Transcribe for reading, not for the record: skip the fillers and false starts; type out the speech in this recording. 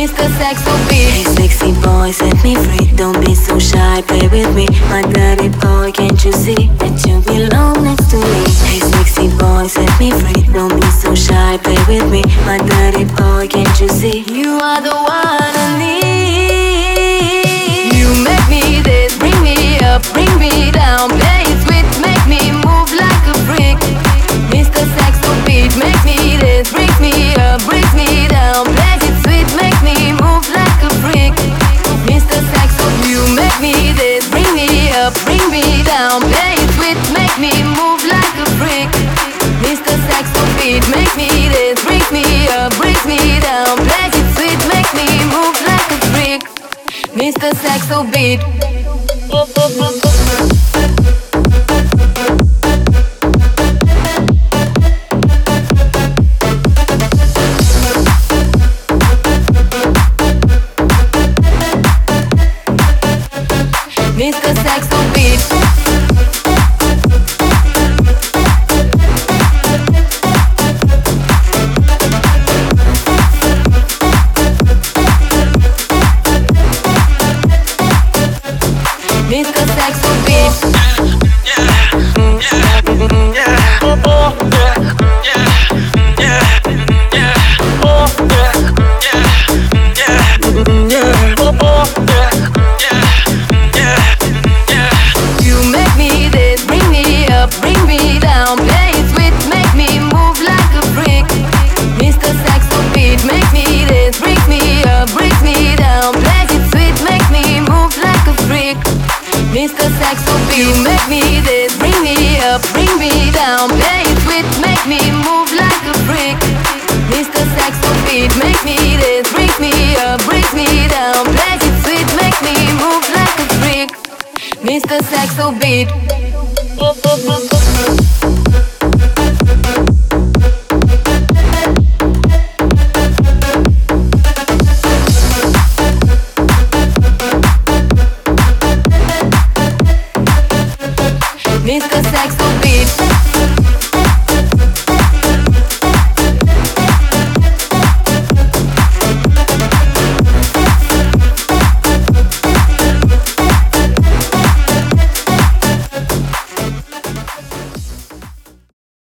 Mr. Saxo Beat. Hey sexy boy, set me free. Don't be so shy, play with me. My dirty boy, can't you see that you belong next to me? Hey sexy boy, set me free. Don't be so shy, play with me. My dirty boy, can't you see? You are the one I need. You make me this, bring me up, bring me down. Play it sweet, make me move like a freak. Mr. Saxo Beat, make me this, brings me up, brings me down. Play it sweet, make me move like a freak. Mr. Saxo, you make me this, bring me up, bring me down. Play it sweet, make me move like a freak. Mr. Saxo Beat, make me this, brings me up, brings me down. Play it sweet, make me move like a freak. Mr. Saxo Beat. Mr. Saxo Beat. Mr. Saxo Beat. Mr. Saxo Beat, you make me this, bring me up, bring me down. Play it sweet, make me move like a freak. Mr. Saxo Beat, make me this, brings me up, brings me down. Play it sweet, make me move like a freak. Mr. Saxo Beat.